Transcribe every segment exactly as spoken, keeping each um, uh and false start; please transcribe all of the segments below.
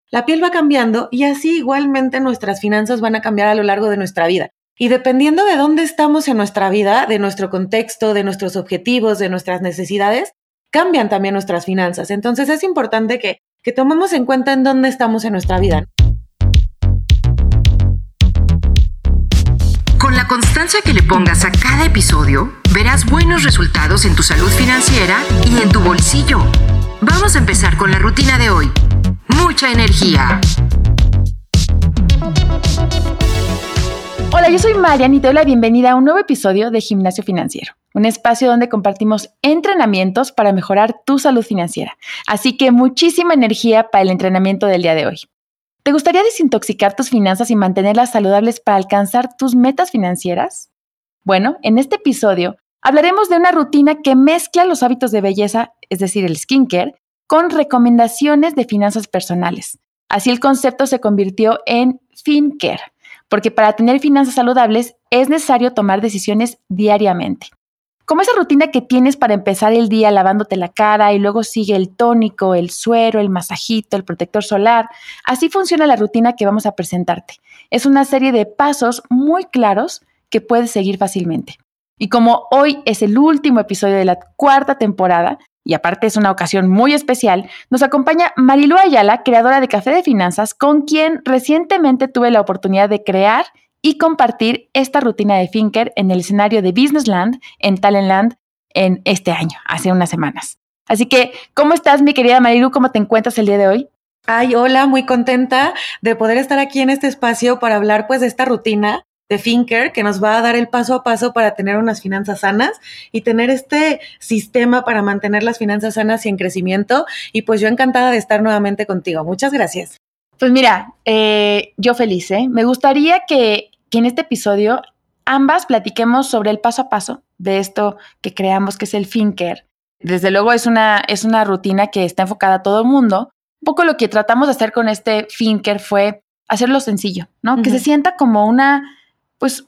la piel va cambiando y así igualmente nuestras finanzas van a cambiar a lo largo de nuestra vida. Y dependiendo de dónde estamos en nuestra vida, de nuestro contexto, de nuestros objetivos, de nuestras necesidades, cambian también nuestras finanzas. Entonces es importante que, que tomemos en cuenta en dónde estamos en nuestra vida. Con la constancia que le pongas a cada episodio, verás buenos resultados en tu salud financiera y en tu bolsillo. Vamos a empezar con la rutina de hoy. Mucha energía. Hola, yo soy Marian y te doy la bienvenida a un nuevo episodio de Gimnasio Financiero, un espacio donde compartimos entrenamientos para mejorar tu salud financiera. Así que muchísima energía para el entrenamiento del día de hoy. ¿Te gustaría desintoxicar tus finanzas y mantenerlas saludables para alcanzar tus metas financieras? Bueno, en este episodio hablaremos de una rutina que mezcla los hábitos de belleza, es decir, el skincare, con recomendaciones de finanzas personales. Así el concepto se convirtió en FinCare, porque para tener finanzas saludables es necesario tomar decisiones diariamente. Como esa rutina que tienes para empezar el día lavándote la cara y luego sigue el tónico, el suero, el masajito, el protector solar, así funciona la rutina que vamos a presentarte. Es una serie de pasos muy claros que puedes seguir fácilmente. Y como hoy es el último episodio de la cuarta temporada, y aparte es una ocasión muy especial, nos acompaña Marilu Ayala, creadora de Café de Finanzas, con quien recientemente tuve la oportunidad de crear y compartir esta rutina de FinCare en el escenario de Businessland en Talentland en este año, hace unas semanas. Así que, ¿cómo estás, mi querida Marilu? ¿Cómo te encuentras el día de hoy? Ay, hola, muy contenta de poder estar aquí en este espacio para hablar pues de esta rutina de FinCare que nos va a dar el paso a paso para tener unas finanzas sanas y tener este sistema para mantener las finanzas sanas y en crecimiento. Y pues yo encantada de estar nuevamente contigo. Muchas gracias. Pues mira, eh, yo feliz, ¿eh? Me gustaría que, que en este episodio ambas platiquemos sobre el paso a paso de esto que creamos, que es el FinCare. Desde luego es una, es una rutina que está enfocada a todo el mundo. Un poco lo que tratamos de hacer con este FinCare fue hacerlo sencillo, ¿no? Uh-huh. Que se sienta como una, pues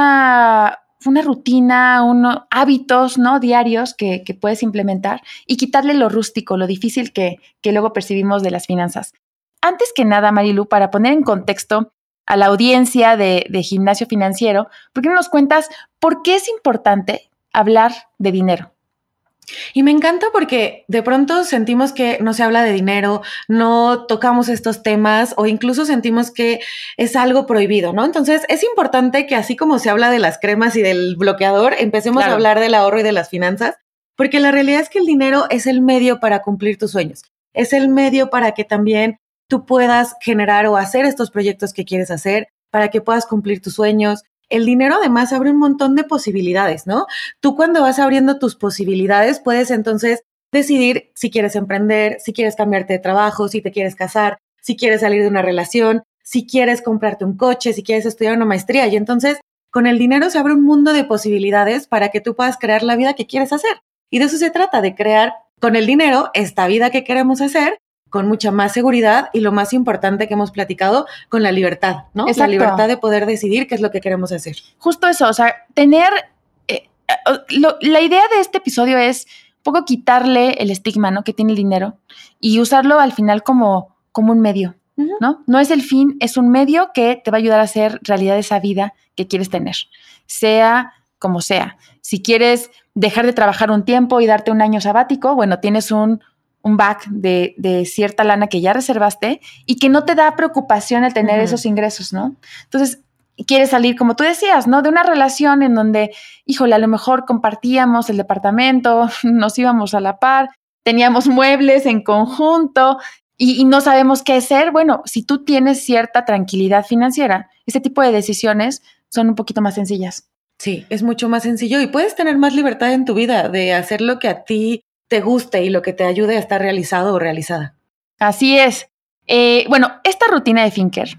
una, una rutina, unos hábitos, ¿no? Diarios que, que puedes implementar y quitarle lo rústico, lo difícil que, que luego percibimos de las finanzas. Antes que nada, Marilu, para poner en contexto a la audiencia de, de Gimnasio Financiero, ¿por qué no nos cuentas por qué es importante hablar de dinero? Y me encanta porque de pronto sentimos que no se habla de dinero, no tocamos estos temas o incluso sentimos que es algo prohibido, ¿no? Entonces es importante que así como se habla de las cremas y del bloqueador, empecemos claro. a hablar del ahorro y de las finanzas, porque la realidad es que el dinero es el medio para cumplir tus sueños, es el medio para que también tú puedas generar o hacer estos proyectos que quieres hacer, para que puedas cumplir tus sueños. El dinero además abre un montón de posibilidades, ¿no? Tú cuando vas abriendo tus posibilidades puedes entonces decidir si quieres emprender, si quieres cambiarte de trabajo, si te quieres casar, si quieres salir de una relación, si quieres comprarte un coche, si quieres estudiar una maestría. Y entonces con el dinero se abre un mundo de posibilidades para que tú puedas crear la vida que quieres hacer. Y de eso se trata, de crear con el dinero esta vida que queremos hacer, con mucha más seguridad y lo más importante que hemos platicado, con la libertad, ¿no? Exacto. La libertad de poder decidir qué es lo que queremos hacer. Justo eso, o sea, tener... Eh, lo, la idea de este episodio es un poco quitarle el estigma, ¿no? Que tiene el dinero y usarlo al final como, como un medio, uh-huh. ¿no? No es el fin, es un medio que te va a ayudar a hacer realidad esa vida que quieres tener, sea como sea. Si quieres dejar de trabajar un tiempo y darte un año sabático, bueno, tienes un... un back de, de cierta lana que ya reservaste y que no te da preocupación el tener uh-huh. esos ingresos, ¿no? Entonces, quieres salir, como tú decías, ¿no? De una relación en donde, híjole, a lo mejor compartíamos el departamento, nos íbamos a la par, teníamos muebles en conjunto y, y no sabemos qué hacer. Bueno, si tú tienes cierta tranquilidad financiera, ese tipo de decisiones son un poquito más sencillas. Sí, es mucho más sencillo y puedes tener más libertad en tu vida de hacer lo que a ti te guste y lo que te ayude a estar realizado o realizada. Así es. Eh, bueno, esta rutina de FinCare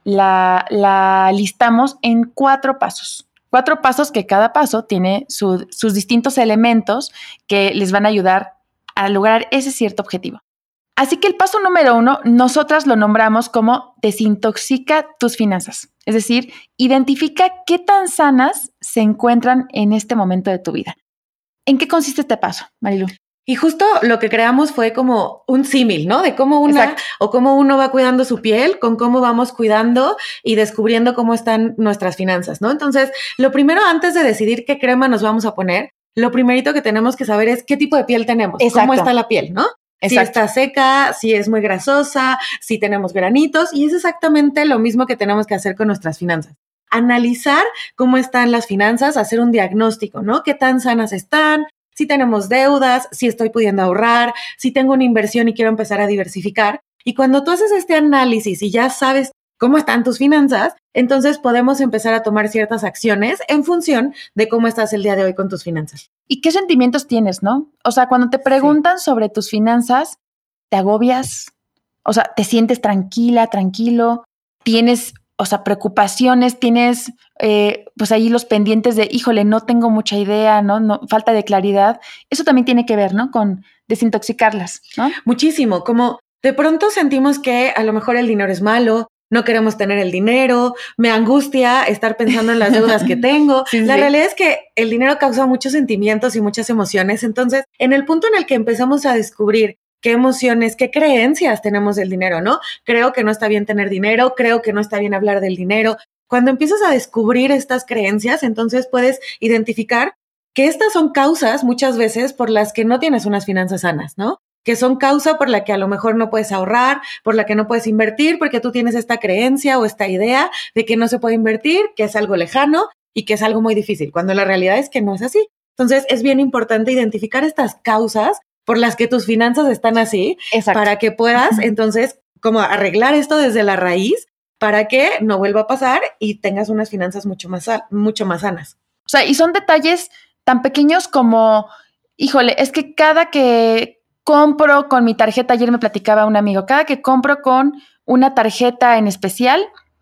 la, la listamos en cuatro pasos. Cuatro pasos que cada paso tiene su, sus distintos elementos que les van a ayudar a lograr ese cierto objetivo. Así que el paso número uno, nosotras lo nombramos como desintoxica tus finanzas. Es decir, identifica qué tan sanas se encuentran en este momento de tu vida. ¿En qué consiste este paso, Marilu? Y justo lo que creamos fue como un símil, ¿no? De cómo una Exacto. o cómo uno va cuidando su piel, con cómo vamos cuidando y descubriendo cómo están nuestras finanzas, ¿no? Entonces, lo primero antes de decidir qué crema nos vamos a poner, lo primerito que tenemos que saber es qué tipo de piel tenemos, Exacto. cómo está la piel, ¿no? Exacto. Si está seca, si es muy grasosa, si tenemos granitos, y es exactamente lo mismo que tenemos que hacer con nuestras finanzas. Analizar cómo están las finanzas, hacer un diagnóstico, ¿no? ¿Qué tan sanas están? Si tenemos deudas, si estoy pudiendo ahorrar, si tengo una inversión y quiero empezar a diversificar. Y cuando tú haces este análisis y ya sabes cómo están tus finanzas, entonces podemos empezar a tomar ciertas acciones en función de cómo estás el día de hoy con tus finanzas. ¿Y qué sentimientos tienes, no? O sea, cuando te preguntan sí. sobre tus finanzas, ¿te agobias? O sea, ¿te sientes tranquila, tranquilo? ¿Tienes, o sea, preocupaciones? ¿Tienes, eh, pues ahí los pendientes de, híjole, no tengo mucha idea, ¿no? no falta de claridad? Eso también tiene que ver, ¿no? Con desintoxicarlas, ¿no? Muchísimo. Como de pronto sentimos que a lo mejor el dinero es malo, no queremos tener el dinero, me angustia estar pensando en las deudas que tengo. Sí, la sí. realidad es que el dinero causa muchos sentimientos y muchas emociones. Entonces, en el punto en el que empezamos a descubrir qué emociones, qué creencias tenemos del dinero, ¿no? Creo que no está bien tener dinero, creo que no está bien hablar del dinero. Cuando empiezas a descubrir estas creencias, entonces puedes identificar que estas son causas muchas veces por las que no tienes unas finanzas sanas, ¿no? Que son causa por la que a lo mejor no puedes ahorrar, por la que no puedes invertir, porque tú tienes esta creencia o esta idea de que no se puede invertir, que es algo lejano y que es algo muy difícil, cuando la realidad es que no es así. Entonces, es bien importante identificar estas causas por las que tus finanzas están así, Exacto. para que puedas, entonces, como arreglar esto desde la raíz para que no vuelva a pasar y tengas unas finanzas mucho más, mucho más sanas. O sea, y son detalles tan pequeños como, híjole, es que cada que compro con mi tarjeta, ayer me platicaba un amigo, cada que compro con una tarjeta en especial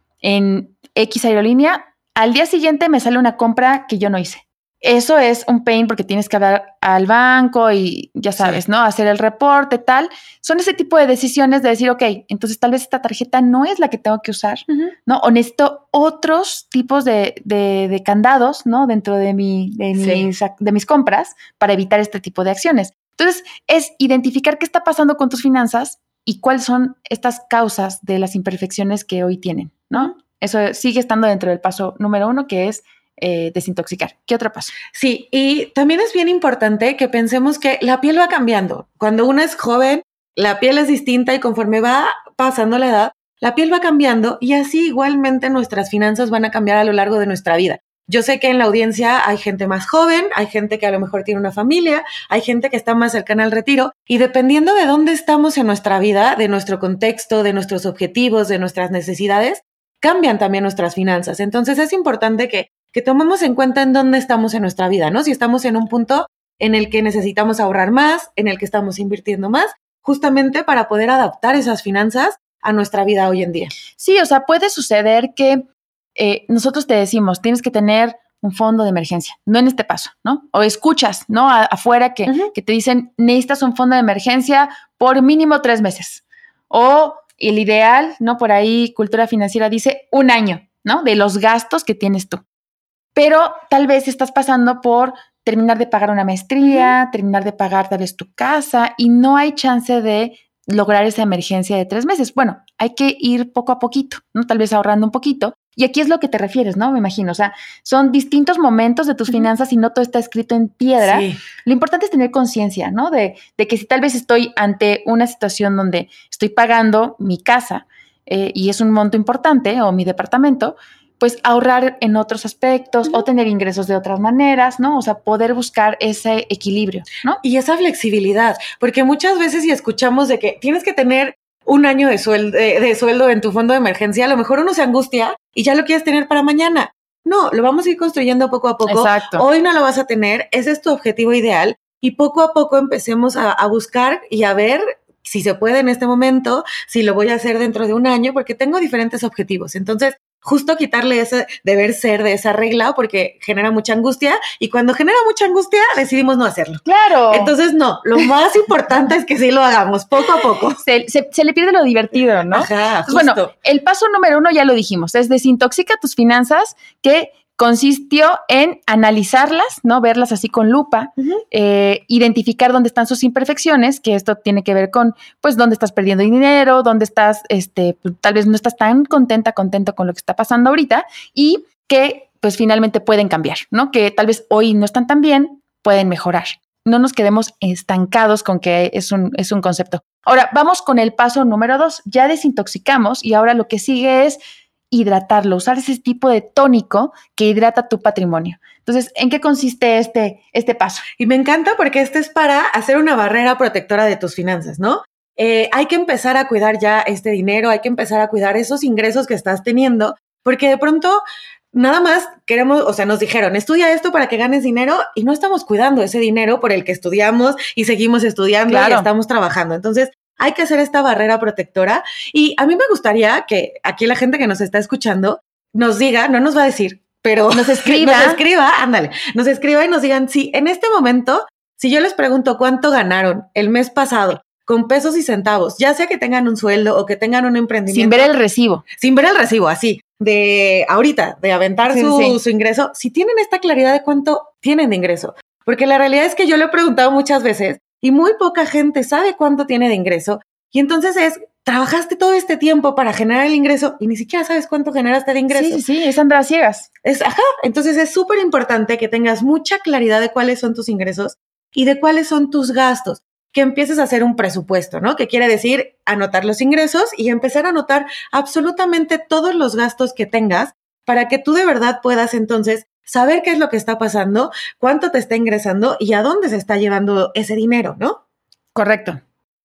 en X aerolínea, al día siguiente me sale una compra que yo no hice. Eso es un pain porque tienes que hablar al banco y ya sabes, sí. ¿no? Hacer el reporte, tal. Son ese tipo de decisiones de decir, ok, entonces tal vez esta tarjeta no es la que tengo que usar, uh-huh. ¿no? O necesito otros tipos de, de, de candados, ¿no? Dentro de, mi, de, sí. mis, de mis compras para evitar este tipo de acciones. Entonces, es identificar qué está pasando con tus finanzas y cuáles son estas causas de las imperfecciones que hoy tienen, ¿no? Eso sigue estando dentro del paso número uno, que es eh, desintoxicar. ¿Qué otro paso? Sí, y también es bien importante que pensemos que la piel va cambiando. Cuando uno es joven, la piel es distinta y conforme va pasando la edad, la piel va cambiando y así igualmente nuestras finanzas van a cambiar a lo largo de nuestra vida. Yo sé que en la audiencia hay gente más joven, hay gente que a lo mejor tiene una familia, hay gente que está más cercana al retiro y dependiendo de dónde estamos en nuestra vida, de nuestro contexto, de nuestros objetivos, de nuestras necesidades, cambian también nuestras finanzas. Entonces es importante que, que tomemos en cuenta en dónde estamos en nuestra vida, ¿no? Si estamos en un punto en el que necesitamos ahorrar más, en el que estamos invirtiendo más, justamente para poder adaptar esas finanzas a nuestra vida hoy en día. Sí, o sea, puede suceder que Eh, nosotros te decimos, tienes que tener un fondo de emergencia, no en este paso, ¿no? O escuchas, ¿no? A, afuera que, uh-huh. que te dicen, necesitas un fondo de emergencia por mínimo tres meses. O el ideal, ¿no? Por ahí Cultura Financiera dice un año, ¿no? De los gastos que tienes tú. Pero tal vez estás pasando por terminar de pagar una maestría, uh-huh. terminar de pagar tal vez tu casa y no hay chance de lograr esa emergencia de tres meses. Bueno, hay que ir poco a poquito, ¿no? Tal vez ahorrando un poquito. Y aquí es lo que te refieres, ¿no? Me imagino. O sea, son distintos momentos de tus uh-huh. finanzas y no todo está escrito en piedra. Sí. Lo importante es tener conciencia, ¿no? De, de que si tal vez estoy ante una situación donde estoy pagando mi casa eh, y es un monto importante o mi departamento, pues ahorrar en otros aspectos uh-huh. o tener ingresos de otras maneras, ¿no? O sea, poder buscar ese equilibrio, ¿no? Y esa flexibilidad, porque muchas veces si escuchamos de que tienes que tener un año de sueldo, de, de sueldo en tu fondo de emergencia, a lo mejor uno se angustia y ya lo quieres tener para mañana. No, lo vamos a ir construyendo poco a poco. Exacto. Hoy no lo vas a tener, ese es tu objetivo ideal y poco a poco empecemos a, a buscar y a ver si se puede en este momento, si lo voy a hacer dentro de un año, porque tengo diferentes objetivos. Entonces, justo quitarle ese deber ser de esa regla porque genera mucha angustia y cuando genera mucha angustia decidimos no hacerlo. Claro. Entonces no, lo más importante es que sí lo hagamos poco a poco. Se, se, se le pierde lo divertido, ¿no? Ajá, justo. Bueno, el paso número uno ya lo dijimos, es desintoxica tus finanzas, que consistió en analizarlas, ¿no? Verlas así con lupa, uh-huh. eh, identificar dónde están sus imperfecciones, que esto tiene que ver con, pues, dónde estás perdiendo dinero, dónde estás, este, pues, tal vez no estás tan contenta, contento con lo que está pasando ahorita y que, pues, finalmente pueden cambiar, ¿no? Que tal vez hoy no están tan bien, pueden mejorar. No nos quedemos estancados con que es un, es un concepto. Ahora, vamos con el paso número dos. Ya desintoxicamos y ahora lo que sigue es hidratarlo, usar ese tipo de tónico que hidrata tu patrimonio. Entonces, ¿en qué consiste este, este paso? Y me encanta porque este es para hacer una barrera protectora de tus finanzas, ¿no? Eh, hay que empezar a cuidar ya este dinero, hay que empezar a cuidar esos ingresos que estás teniendo, porque de pronto nada más queremos, o sea, nos dijeron, estudia esto para que ganes dinero y no estamos cuidando ese dinero por el que estudiamos y seguimos estudiando claro. y estamos trabajando. Entonces, hay que hacer esta barrera protectora y a mí me gustaría que aquí la gente que nos está escuchando nos diga, no nos va a decir, pero nos escriba, nos escriba, ándale, nos escriba y nos digan si en este momento, si yo les pregunto cuánto ganaron el mes pasado con pesos y centavos, ya sea que tengan un sueldo o que tengan un emprendimiento. Sin ver el recibo. Sin ver el recibo, así, de ahorita, de aventar sí, su, sí. su ingreso, si tienen esta claridad de cuánto tienen de ingreso. Porque la realidad es que yo lo he preguntado muchas veces y muy poca gente sabe cuánto tiene de ingreso. Y entonces es, trabajaste todo este tiempo para generar el ingreso y ni siquiera sabes cuánto generaste de ingreso. Sí, sí, sí, es andar a ciegas. Es, ajá, entonces es súper importante que tengas mucha claridad de cuáles son tus ingresos y de cuáles son tus gastos. Que empieces a hacer un presupuesto, ¿no? Que quiere decir anotar los ingresos y empezar a anotar absolutamente todos los gastos que tengas para que tú de verdad puedas entonces saber qué es lo que está pasando, cuánto te está ingresando y a dónde se está llevando ese dinero, ¿no? Correcto.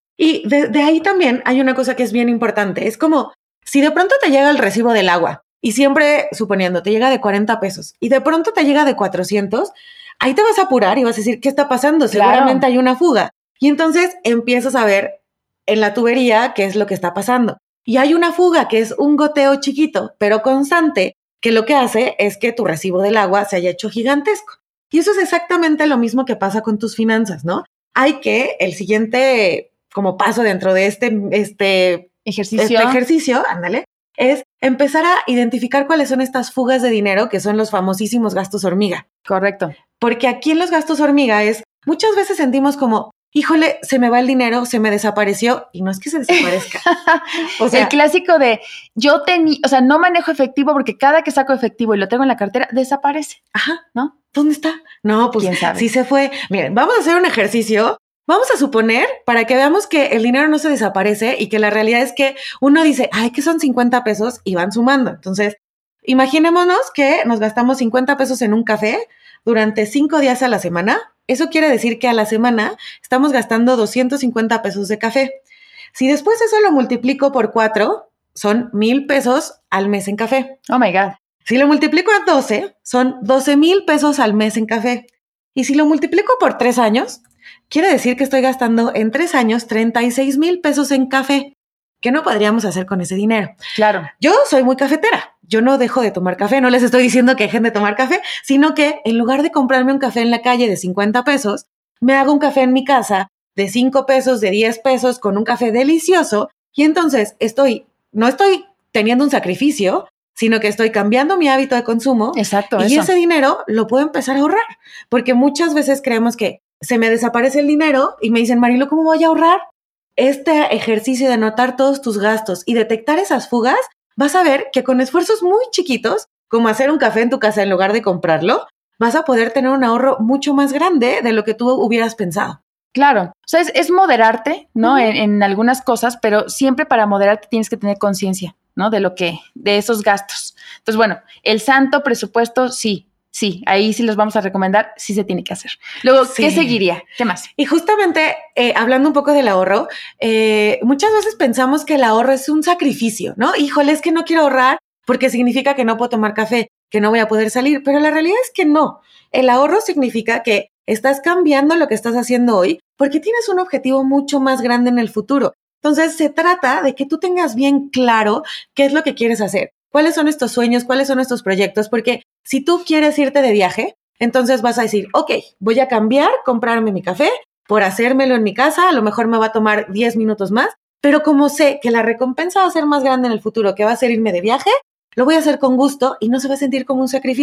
Y de, de ahí también hay una cosa que es bien importante. Es como si de pronto te llega el recibo del agua y siempre, suponiendo, te llega de cuarenta pesos y de pronto te llega de cuatrocientos, ahí te vas a apurar y vas a decir, ¿qué está pasando? Seguramente claro. hay una fuga. Y entonces empiezas a ver en la tubería qué es lo que está pasando. Y hay una fuga que es un goteo chiquito, pero constante, que lo que hace es que tu recibo del agua se haya hecho gigantesco. Y eso es exactamente lo mismo que pasa con tus finanzas, ¿no? Hay que, el siguiente como paso dentro de este, este ejercicio, este ejercicio, ándale, es empezar a identificar cuáles son estas fugas de dinero que son los famosísimos gastos hormiga. Correcto. Porque aquí en los gastos hormiga es, muchas veces sentimos como, híjole, se me va el dinero, se me desapareció, y no es que se desaparezca. O sea, el clásico de, yo tenía, o sea, no manejo efectivo porque cada que saco efectivo y lo tengo en la cartera, desaparece. Ajá, ¿no? ¿Dónde está? No, pues, ¿quién sabe? Sí se fue. Miren, vamos a hacer un ejercicio. Vamos a suponer, para que veamos que el dinero no se desaparece y que la realidad es que uno dice, ay, que son cincuenta pesos y van sumando. Entonces, imaginémonos que nos gastamos cincuenta pesos en un café durante cinco días a la semana. Eso quiere decir que a la semana estamos gastando doscientos cincuenta pesos de café. Si después eso lo multiplico por cuatro, son mil pesos al mes en café. Oh my God. Si lo multiplico a doce, son doce mil pesos al mes en café. Y si lo multiplico por tres años, quiere decir que estoy gastando en tres años treinta y seis mil pesos en café. ¿Qué no podríamos hacer con ese dinero? Claro. Yo soy muy cafetera. Yo no dejo de tomar café. No les estoy diciendo que dejen de tomar café, sino que en lugar de comprarme un café en la calle de cincuenta pesos, me hago un café en mi casa de cinco pesos, de diez pesos, con un café delicioso. Y entonces estoy, no estoy teniendo un sacrificio, sino que estoy cambiando mi hábito de consumo. Exacto. Y eso. ese dinero lo puedo empezar a ahorrar. Porque muchas veces creemos que se me desaparece el dinero y me dicen, Marilo, ¿cómo voy a ahorrar? Este ejercicio de anotar todos tus gastos y detectar esas fugas, vas a ver que con esfuerzos muy chiquitos, como hacer un café en tu casa en lugar de comprarlo, vas a poder tener un ahorro mucho más grande de lo que tú hubieras pensado. Claro, o sea, es, es moderarte, ¿no? Uh-huh. en, en algunas cosas, pero siempre para moderarte tienes que tener conciencia, ¿no? De lo que, de esos gastos. Entonces, bueno, el santo presupuesto, sí. Sí, ahí sí los vamos a recomendar, sí se tiene que hacer. Luego, sí. ¿Qué seguiría? ¿Qué más? Y justamente, eh, hablando un poco del ahorro, eh, muchas veces pensamos que el ahorro es un sacrificio, ¿no? Híjole, es que no quiero ahorrar porque significa que no puedo tomar café, que no voy a poder salir, pero la realidad es que no. El ahorro significa que estás cambiando lo que estás haciendo hoy porque tienes un objetivo mucho más grande en el futuro. Entonces, se trata de que tú tengas bien claro qué es lo que quieres hacer. ¿Cuáles son estos sueños? ¿Cuáles son estos proyectos? Porque si tú quieres irte de viaje, entonces vas a decir, ok, voy a cambiar, comprarme mi café por hacérmelo en mi casa. A lo mejor me va a tomar diez minutos más, pero como sé que la recompensa va a ser más grande en el futuro, que va a ser irme de viaje, lo voy a hacer con gusto y no se va a sentir como un sacrificio,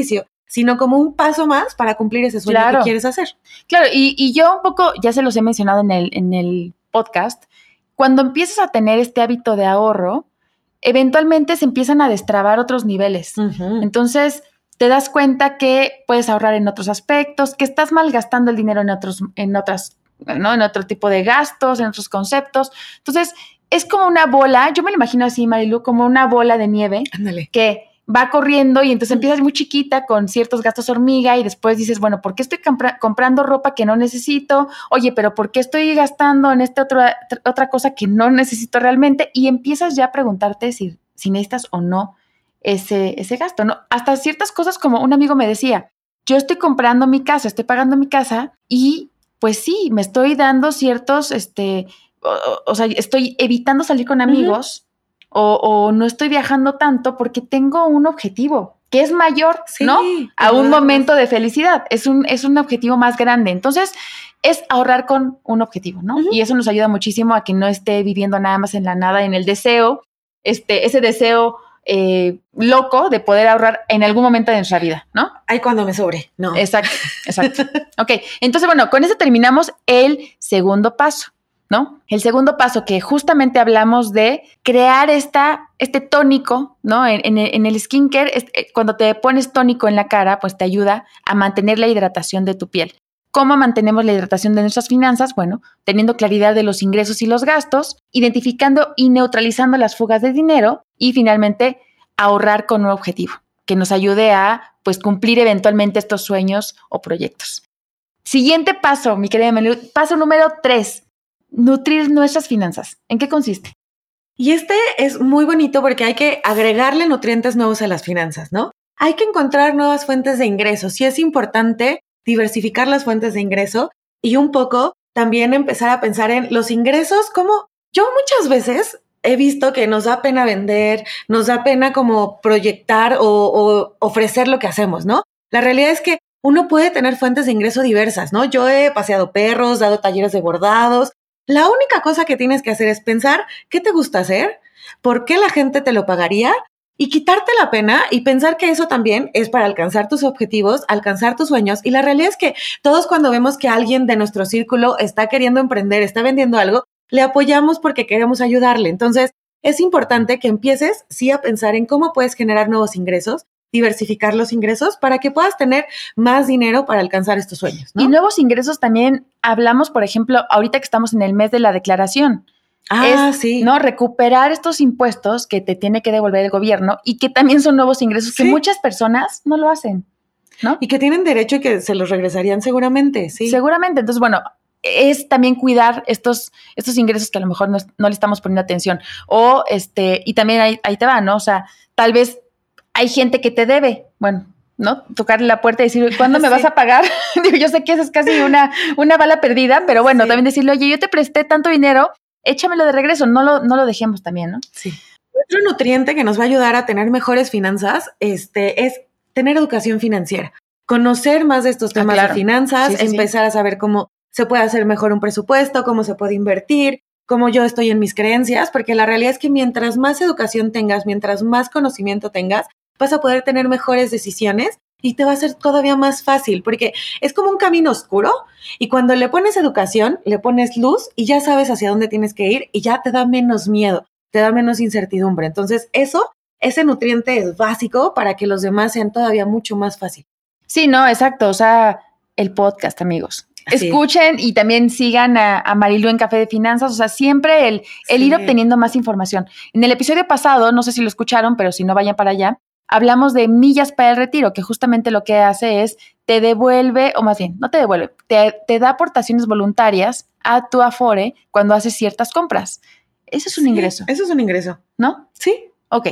sino como un paso más para cumplir ese sueño claro. que quieres hacer. Claro, y, y yo un poco, ya se los he mencionado en el, en el podcast, cuando empiezas a tener este hábito de ahorro, eventualmente se empiezan a destrabar otros niveles. Uh-huh. Entonces, te das cuenta que puedes ahorrar en otros aspectos, que estás malgastando el dinero en otros, en otras, ¿no? En otro tipo de gastos, en otros conceptos. Entonces, es como una bola, yo me lo imagino así, Marilu, como una bola de nieve. Ándale. Que va corriendo y entonces empiezas muy chiquita con ciertos gastos hormiga y después dices, bueno, ¿por qué estoy compra- comprando ropa que no necesito? Oye, pero ¿por qué estoy gastando en esta otra, otra cosa que no necesito realmente? Y empiezas ya a preguntarte si, si necesitas o no ese, ese gasto, ¿no? Hasta ciertas cosas, como un amigo me decía, yo estoy comprando mi casa, estoy pagando mi casa y pues sí, me estoy dando ciertos, este, o, o sea, estoy evitando salir con amigos. Uh-huh. O, o no estoy viajando tanto porque tengo un objetivo que es mayor, sí, ¿no? A un momento de felicidad. Es un, es un objetivo más grande. Entonces, es ahorrar con un objetivo, ¿no? Uh-huh. Y eso nos ayuda muchísimo a que no esté viviendo nada más en la nada, en el deseo, este, ese deseo eh, loco de poder ahorrar en algún momento de nuestra vida, ¿no? Ay, cuando me sobre, no. Exacto, exacto. Ok, entonces, bueno, con eso terminamos el segundo paso, ¿no? El segundo paso, que justamente hablamos de crear esta, este tónico, ¿no? En, en, en el skincare, este, cuando te pones tónico en la cara, pues te ayuda a mantener la hidratación de tu piel. ¿Cómo mantenemos la hidratación de nuestras finanzas? Bueno, teniendo claridad de los ingresos y los gastos, identificando y neutralizando las fugas de dinero y finalmente ahorrar con un objetivo que nos ayude a, pues, cumplir eventualmente estos sueños o proyectos. Siguiente paso, mi querida Marilu, paso número tres. Nutrir nuestras finanzas. ¿En qué consiste? Y este es muy bonito porque hay que agregarle nutrientes nuevos a las finanzas, ¿no? Hay que encontrar nuevas fuentes de ingresos. Sí es importante diversificar las fuentes de ingreso y un poco también empezar a pensar en los ingresos como yo muchas veces he visto que nos da pena vender, nos da pena como proyectar o, o ofrecer lo que hacemos, ¿no? La realidad es que uno puede tener fuentes de ingreso diversas, ¿no? Yo he paseado perros, dado talleres de bordados. La única cosa que tienes que hacer es pensar qué te gusta hacer, por qué la gente te lo pagaría y quitarte la pena y pensar que eso también es para alcanzar tus objetivos, alcanzar tus sueños. Y la realidad es que todos cuando vemos que alguien de nuestro círculo está queriendo emprender, está vendiendo algo, le apoyamos porque queremos ayudarle. Entonces, es importante que empieces sí a pensar en cómo puedes generar nuevos ingresos, diversificar los ingresos para que puedas tener más dinero para alcanzar estos sueños, ¿no? Y nuevos ingresos también hablamos, por ejemplo, ahorita que estamos en el mes de la declaración. Ah, es, sí. ¿no? Recuperar estos impuestos que te tiene que devolver el gobierno y que también son nuevos ingresos que sí. Muchas personas no lo hacen, ¿no? Y que tienen derecho y que se los regresarían seguramente, sí. Seguramente. Entonces, bueno, es también cuidar estos, estos ingresos que a lo mejor no, no le estamos poniendo atención. O, este, y también ahí, ahí te va, ¿no? O sea, tal vez hay gente que te debe, bueno, ¿no? Tocarle la puerta y decir, ¿cuándo me sí. vas a pagar? Yo sé que eso es casi una, una bala perdida, pero bueno, sí. también decirle, oye, yo te presté tanto dinero, échamelo de regreso, no lo, no lo dejemos también, ¿no? Sí. Otro nutriente que nos va a ayudar a tener mejores finanzas este, es tener educación financiera. Conocer más de estos temas ah, claro. de finanzas, sí, sí, empezar sí. a saber cómo se puede hacer mejor un presupuesto, cómo se puede invertir, cómo yo estoy en mis creencias, porque la realidad es que mientras más educación tengas, mientras más conocimiento tengas, vas a poder tener mejores decisiones y te va a ser todavía más fácil, porque es como un camino oscuro y cuando le pones educación, le pones luz y ya sabes hacia dónde tienes que ir y ya te da menos miedo, te da menos incertidumbre. Entonces, eso, ese nutriente es básico para que los demás sean todavía mucho más fácil. Sí, no, exacto. O sea, el podcast, amigos. Así. Escuchen y también sigan a, a Marilu en Café de Finanzas, o sea, siempre el, el sí. ir obteniendo más información. En el episodio pasado, no sé si lo escucharon, pero si no, vayan para allá, hablamos de millas para el retiro, que justamente lo que hace es te devuelve, o más bien, no te devuelve, te, te da aportaciones voluntarias a tu Afore cuando haces ciertas compras. Eso es un sí, ingreso. Eso es un ingreso. ¿No? Sí. Ok.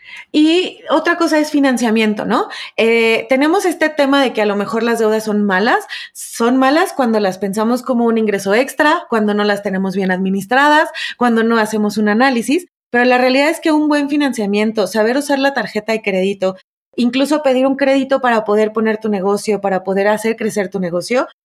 Y otra cosa es financiamiento, ¿no? Eh, tenemos este tema de que a lo mejor las deudas son malas. Son malas cuando las pensamos como un ingreso extra, cuando no las tenemos bien administradas, cuando no hacemos un análisis. Pero la realidad es que un buen financiamiento, saber usar la tarjeta de crédito, incluso pedir un crédito para poder poner tu negocio, para poder hacer crecer tu negocio,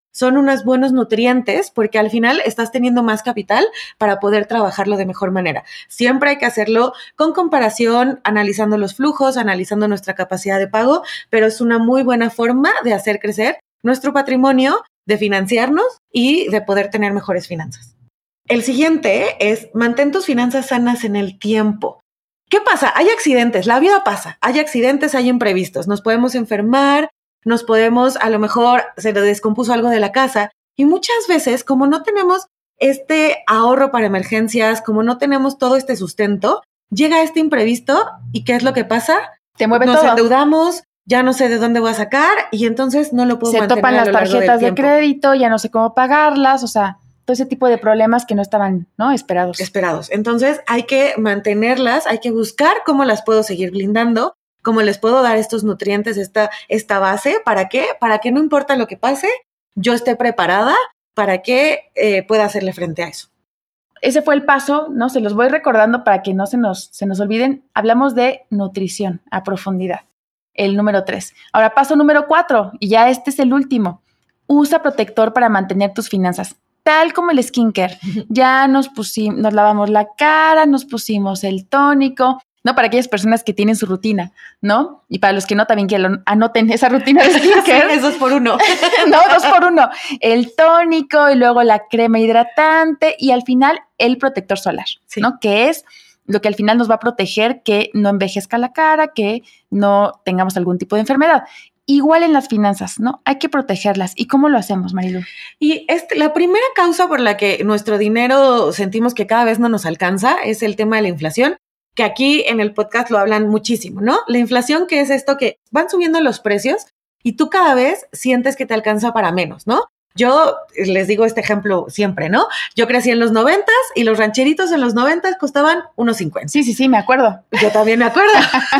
son unos buenos nutrientes porque al final estás teniendo más capital para poder trabajarlo de mejor manera. Siempre hay que hacerlo con comparación, analizando los flujos, analizando nuestra capacidad de pago, pero es una muy buena forma de hacer crecer nuestro patrimonio, de financiarnos y de poder tener mejores finanzas. El siguiente es mantén tus finanzas sanas en el tiempo. ¿Qué pasa? Hay accidentes, la vida pasa, hay accidentes, hay imprevistos, nos podemos enfermar, nos podemos, a lo mejor se le descompuso algo de la casa y muchas veces como no tenemos este ahorro para emergencias, como no tenemos todo este sustento, llega este imprevisto y ¿qué es lo que pasa? Te mueve nos todo. Nos endeudamos, ya no sé de dónde voy a sacar y entonces no lo puedo se mantener topan a las lo largo tarjetas del de tiempo. crédito, ya no sé cómo pagarlas, o sea, todo ese tipo de problemas que no estaban, ¿no? esperados. Esperados. Entonces hay que mantenerlas, hay que buscar cómo las puedo seguir blindando, cómo les puedo dar estos nutrientes, esta, esta base, ¿para qué? Para que no importa lo que pase, yo esté preparada para que eh, pueda hacerle frente a eso. Ese fue el paso, ¿no? Se los voy recordando para que no se nos, se nos olviden. Hablamos de nutrición a profundidad, el número tres. Ahora paso número cuatro, y ya este es el último. Usa protector para mantener tus finanzas. Tal como el skincare. Ya nos pusimos, nos lavamos la cara, nos pusimos el tónico, ¿no? Para aquellas personas que tienen su rutina, ¿no? Y para los que no, también que lo anoten esa rutina de skincare. Sí, es dos por uno. No, dos por uno. El tónico y luego la crema hidratante y al final el protector solar, sí. ¿no? Que es lo que al final nos va a proteger que no envejezca la cara, que no tengamos algún tipo de enfermedad. Igual en las finanzas, ¿no? Hay que protegerlas. ¿Y cómo lo hacemos, Marilu? Y este, la primera causa por la que nuestro dinero sentimos que cada vez no nos alcanza es el tema de la inflación, que aquí en el podcast lo hablan muchísimo, ¿no? La inflación, que es esto que van subiendo los precios y tú cada vez sientes que te alcanza para menos, ¿no? Yo les digo este ejemplo siempre, ¿no? Yo crecí en los noventas y los rancheritos en los noventas costaban unos cincuenta. Sí, sí, sí, me acuerdo. Yo también me acuerdo.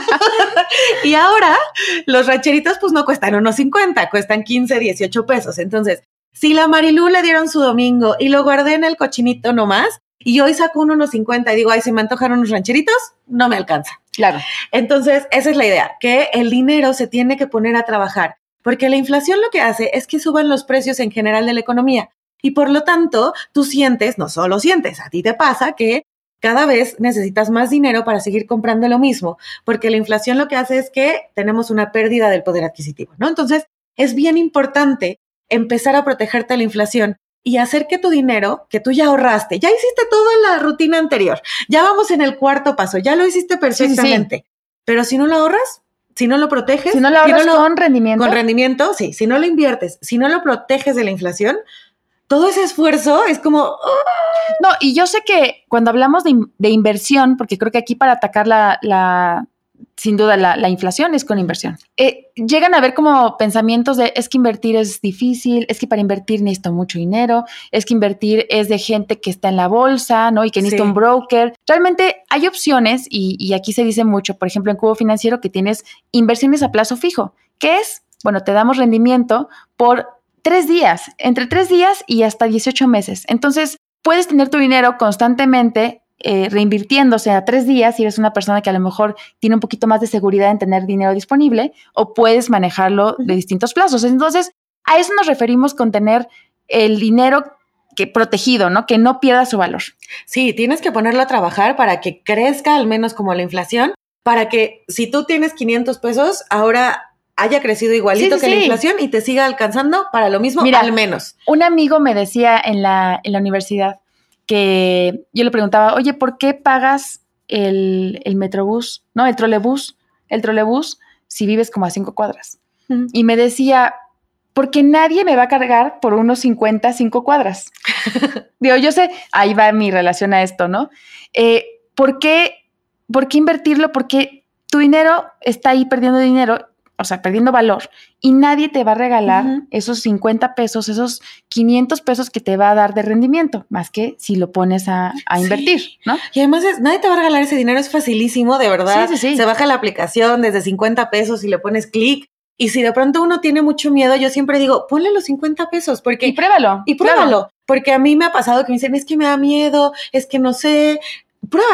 Y ahora los rancheritos pues no cuestan unos cincuenta, cuestan quince, dieciocho pesos. Entonces, si la Marilu le dieron su domingo y lo guardé en el cochinito nomás y hoy saco unos cincuenta y digo, ay, se me antojaron unos rancheritos, no me alcanza. Claro. Entonces, esa es la idea, que el dinero se tiene que poner a trabajar. Porque la inflación lo que hace es que suban los precios en general de la economía y por lo tanto tú sientes, no solo sientes, a ti te pasa que cada vez necesitas más dinero para seguir comprando lo mismo, porque la inflación lo que hace es que tenemos una pérdida del poder adquisitivo, ¿no? Entonces es bien importante empezar a protegerte de la inflación y hacer que tu dinero, que tú ya ahorraste, ya hiciste toda la rutina anterior, ya vamos en el cuarto paso, ya lo hiciste perfectamente, sí, sí, sí. Pero si no lo ahorras, si no lo proteges, si no lo ahorras si no lo, con rendimiento, con rendimiento, sí, si no lo inviertes, si no lo proteges de la inflación, todo ese esfuerzo es como... ¡oh! No, y yo sé que cuando hablamos de, de inversión, porque creo que aquí para atacar la, la sin duda la, la inflación es con inversión, eh, llegan a haber como pensamientos de es que invertir es difícil, es que para invertir necesito mucho dinero, es que invertir es de gente que está en la bolsa, ¿no? Y que necesita sí. un broker. Realmente hay opciones y, y aquí se dice mucho, por ejemplo en Cubo Financiero, que tienes inversiones a plazo fijo. ¿Qué es? Bueno, te damos rendimiento por tres días, entre tres días y hasta dieciocho meses. Entonces, puedes tener tu dinero constantemente eh, reinvirtiéndose a tres días si eres una persona que a lo mejor tiene un poquito más de seguridad en tener dinero disponible, o puedes manejarlo de distintos plazos. Entonces, a eso nos referimos con tener el dinero que protegido, ¿no? Que no pierda su valor. Sí, tienes que ponerlo a trabajar para que crezca al menos como la inflación, para que si tú tienes quinientos pesos, ahora haya crecido igualito sí, sí, que sí. la inflación y te siga alcanzando para lo mismo. Mira, al menos. Un amigo me decía en la, en la universidad que yo le preguntaba, oye, ¿por qué pagas el, el metrobús, no, el trolebús, el trolebús si vives como a cinco cuadras? Uh-huh. Y me decía, porque nadie me va a cargar por unos cincuenta, cinco cuadras. Digo, yo sé, ahí va mi relación a esto, ¿no? Eh, ¿por qué, ¿Por qué invertirlo? Porque tu dinero está ahí perdiendo dinero, o sea, perdiendo valor, y nadie te va a regalar uh-huh. esos cincuenta pesos, esos quinientos pesos que te va a dar de rendimiento, más que si lo pones a, a invertir, sí. ¿no? Y además es, nadie te va a regalar ese dinero, es facilísimo, de verdad. Sí, sí, sí. Se baja la aplicación desde cincuenta pesos y le pones clic. Y si de pronto uno tiene mucho miedo, yo siempre digo, ponle los cincuenta pesos. Porque, y pruébalo. Y pruébalo. Claro. Porque a mí me ha pasado que me dicen, es que me da miedo, es que no sé. Pruébalo.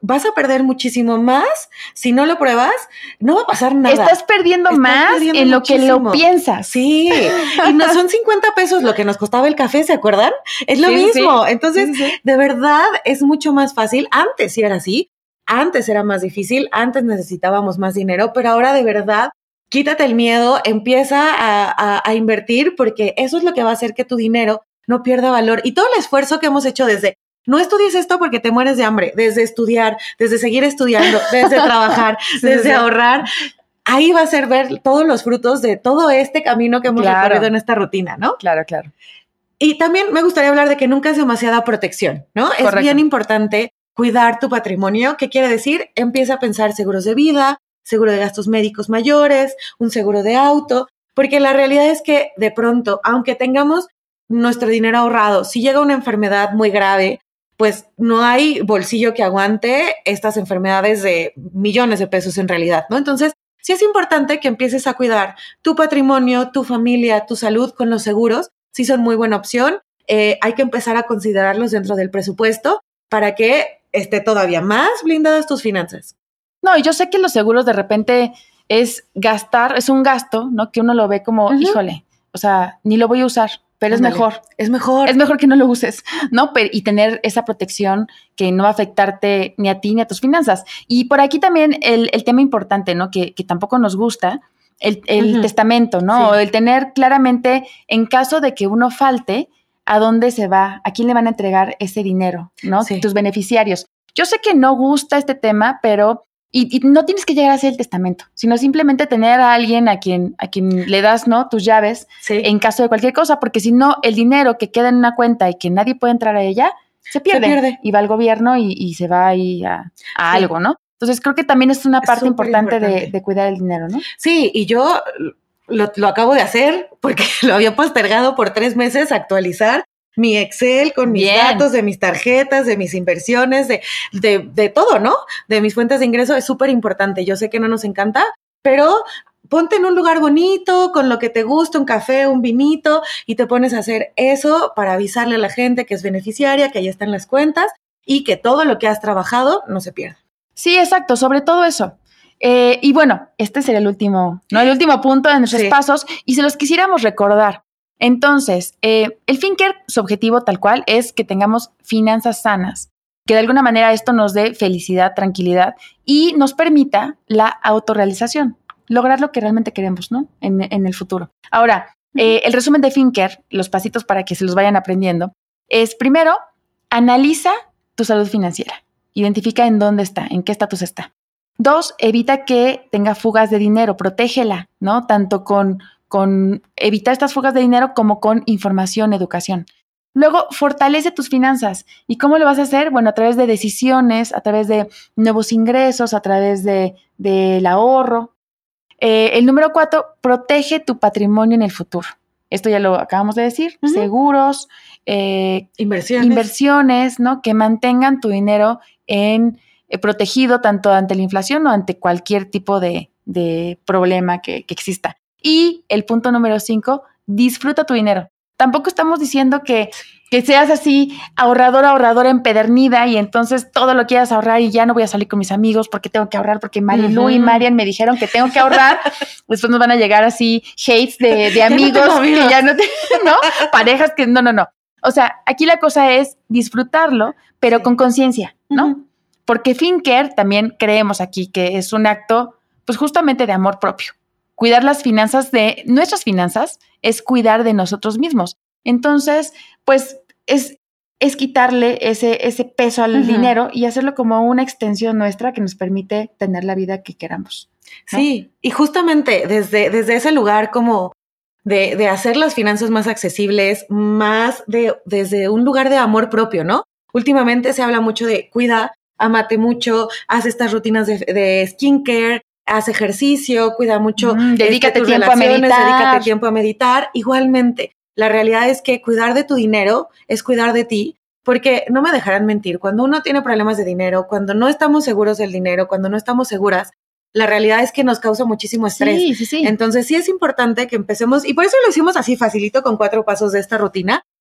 vas a perder muchísimo más. Si no lo pruebas, no va a pasar nada. Estás perdiendo Estás más perdiendo en muchísimo. Lo que lo piensas. Sí, y no son cincuenta pesos lo que nos costaba el café, ¿se acuerdan? Es lo sí, mismo. Sí. Entonces, sí, sí. de verdad, es mucho más fácil. Antes sí era así, antes era más difícil, antes necesitábamos más dinero, pero ahora de verdad, quítate el miedo, empieza a, a, a invertir, porque eso es lo que va a hacer que tu dinero no pierda valor. Y todo el esfuerzo que hemos hecho desde no estudies esto porque te mueres de hambre, desde estudiar, desde seguir estudiando, desde trabajar, sí, desde sí. ahorrar, ahí va a ser ver todos los frutos de todo este camino que hemos claro. recorrido en esta rutina, ¿no? Claro, claro. Y también me gustaría hablar de que nunca es demasiada protección, ¿no? Correcto. Es bien importante cuidar tu patrimonio. ¿Qué quiere decir? Empieza a pensar seguros de vida, seguro de gastos médicos mayores, un seguro de auto, porque la realidad es que de pronto, aunque tengamos nuestro dinero ahorrado, si llega una enfermedad muy grave, pues no hay bolsillo que aguante estas enfermedades de millones de pesos en realidad, ¿no? Entonces, sí es importante que empieces a cuidar tu patrimonio, tu familia, tu salud con los seguros. Sí son muy buena opción. Eh, hay que empezar a considerarlos dentro del presupuesto para que esté todavía más blindadas tus finanzas. No, y yo sé que los seguros de repente es gastar, es un gasto, ¿no? Que uno lo ve como, uh-huh. híjole, o sea, ni lo voy a usar. Pero Ándale. es mejor. Es mejor. Es mejor que no lo uses, ¿no? Pero, y tener esa protección que no va a afectarte ni a ti ni a tus finanzas. Y por aquí también el, el tema importante, ¿no? Que, que tampoco nos gusta, el, el uh-huh. testamento, ¿no? Sí. El tener claramente, en caso de que uno falte, a dónde se va, a quién le van a entregar ese dinero, ¿no? Sí. Tus beneficiarios. Yo sé que no gusta este tema, pero... Y, y no tienes que llegar a hacer el testamento, sino simplemente tener a alguien a quien, a quien le das, ¿no? Tus llaves sí. en caso de cualquier cosa, porque si no, el dinero que queda en una cuenta y que nadie puede entrar a ella, se pierde. Se pierde. Y va al gobierno y, y se va ahí a, a sí. algo, ¿no? Entonces creo que también es una parte es importante, importante. De, de cuidar el dinero, ¿no? Sí, y yo lo, lo acabo de hacer porque lo había postergado por tres meses actualizar mi Excel con mis Bien. datos de mis tarjetas, de mis inversiones, de, de, de todo, ¿no? De mis fuentes de ingreso. Es súper importante. Yo sé que no nos encanta, pero ponte en un lugar bonito, con lo que te gusta, un café, un vinito, y te pones a hacer eso para avisarle a la gente que es beneficiaria, que ahí están las cuentas y que todo lo que has trabajado no se pierda. Sí, exacto. Sobre todo eso. Eh, y bueno, este sería el último, ¿no? El último punto de nuestros sí. pasos, y se los quisiéramos recordar. Entonces, eh, el FinCare, su objetivo tal cual es que tengamos finanzas sanas, que de alguna manera esto nos dé felicidad, tranquilidad y nos permita la autorrealización, lograr lo que realmente queremos, ¿no? En, en el futuro. Ahora, eh, el resumen de FinCare, los pasitos para que se los vayan aprendiendo, es primero, analiza tu salud financiera, identifica en dónde está, en qué estatus está. Dos, evita que tenga fugas de dinero, protégela, ¿no? Tanto con... con evitar estas fugas de dinero como con información, educación. Luego, fortalece tus finanzas. ¿Y cómo lo vas a hacer? Bueno, a través de decisiones, a través de nuevos ingresos, a través de, del ahorro. Eh, el número cuatro, protege tu patrimonio en el futuro. Esto ya lo acabamos de decir. Uh-huh. Seguros, eh, inversiones. inversiones, ¿no? Que mantengan tu dinero en, eh, protegido tanto ante la inflación o ante cualquier tipo de, de problema que, que exista. Y el punto número cinco, disfruta tu dinero. Tampoco estamos diciendo que, que seas así ahorradora, ahorradora empedernida y entonces todo lo quieras ahorrar y ya no voy a salir con mis amigos porque tengo que ahorrar, porque Marilu uh-huh. y Marian me dijeron que tengo que ahorrar. Después nos van a llegar así hates de, de amigos ya no que ya no te, ¿no? Parejas que no, no, no. O sea, aquí la cosa es disfrutarlo, pero sí. con conciencia, ¿no? Uh-huh. Porque FinCare también creemos aquí que es un acto, pues justamente de amor propio. Cuidar las finanzas de nuestras finanzas es cuidar de nosotros mismos. Entonces, pues es, es quitarle ese, ese peso al uh-huh. dinero y hacerlo como una extensión nuestra que nos permite tener la vida que queramos, ¿no? Sí, y justamente desde, desde ese lugar como de, de hacer las finanzas más accesibles, más de, desde un lugar de amor propio, ¿no? Últimamente se habla mucho de cuida, amate mucho, haz estas rutinas de, de skincare, haz ejercicio, cuida mucho. Mm, dedícate este, tiempo a meditar. Dedícate tiempo a meditar. Igualmente, la realidad es que cuidar de tu dinero es cuidar de ti, porque no me dejarán mentir, cuando uno tiene problemas de dinero, cuando no estamos seguros del dinero, cuando no estamos seguras, la realidad es que nos causa muchísimo estrés. Sí, sí, sí. Entonces sí es importante que empecemos, y por eso lo hicimos así facilito con cuatro pasos de esta rutina,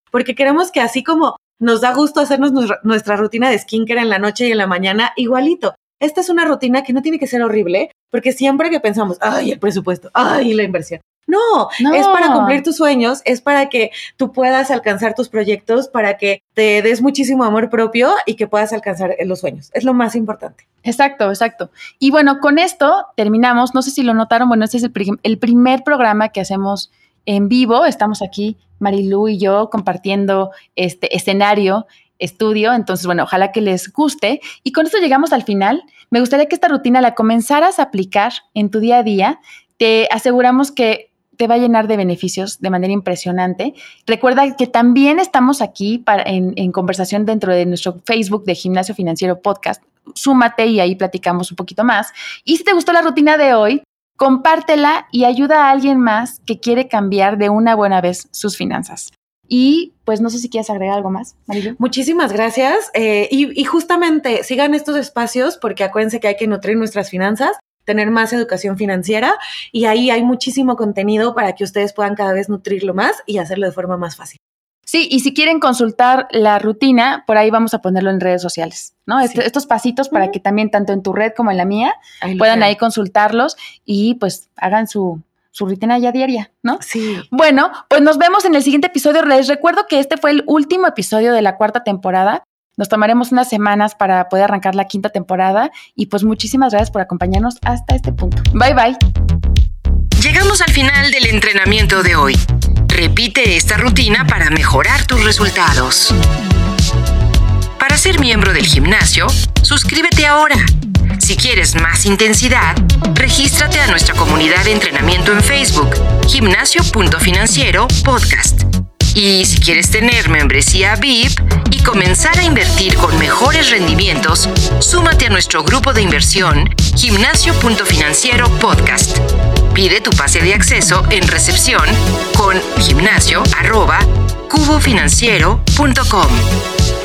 porque queremos que así como nos da gusto hacernos nuestra rutina de skincare en la noche y en la mañana, igualito. Esta es una rutina que no tiene que ser horrible, porque siempre que pensamos, ay, el presupuesto, ay, la inversión. No, no, es para cumplir tus sueños, es para que tú puedas alcanzar tus proyectos, para que te des muchísimo amor propio y que puedas alcanzar los sueños. Es lo más importante. Exacto, exacto. Y bueno, con esto terminamos. No sé si lo notaron, bueno, este es el, prim- el primer programa que hacemos en vivo. Estamos aquí, Marilu y yo, compartiendo este escenario, estudio. Entonces, bueno, ojalá que les guste. Y con esto llegamos al final. Me gustaría que esta rutina la comenzaras a aplicar en tu día a día. Te aseguramos que te va a llenar de beneficios de manera impresionante. Recuerda que también estamos aquí para, en, en conversación dentro de nuestro Facebook de Gimnasio Financiero Podcast. Súmate y ahí platicamos un poquito más. Y si te gustó la rutina de hoy, compártela y ayuda a alguien más que quiere cambiar de una buena vez sus finanzas. Y pues no sé si quieres agregar algo más, Marilu. Muchísimas gracias. Eh, y, y justamente sigan estos espacios porque acuérdense que hay que nutrir nuestras finanzas, tener más educación financiera y ahí hay muchísimo contenido para que ustedes puedan cada vez nutrirlo más y hacerlo de forma más fácil. Sí, y si quieren consultar la rutina, por ahí vamos a ponerlo en redes sociales, ¿no? Sí. Est- estos pasitos para uh-huh. que también tanto en tu red como en la mía ahí puedan crean. Ahí consultarlos y pues hagan su, su rutina ya diaria, ¿no? Sí. Bueno, pues nos vemos en el siguiente episodio. Les recuerdo que este fue el último episodio de la cuarta temporada. Nos tomaremos unas semanas para poder arrancar la quinta temporada y pues muchísimas gracias por acompañarnos hasta este punto. Bye, bye. Llegamos al final del entrenamiento de hoy. Repite esta rutina para mejorar tus resultados. Para ser miembro del gimnasio, suscríbete ahora. Si quieres más intensidad, regístrate a nuestra comunidad de entrenamiento en Facebook, Gimnasio punto Financiero Podcast. Y si quieres tener membresía V I P y comenzar a invertir con mejores rendimientos, súmate a nuestro grupo de inversión Gimnasio punto Financiero Podcast. Pide tu pase de acceso en recepción con gimnasio arroba cubofinanciero punto com.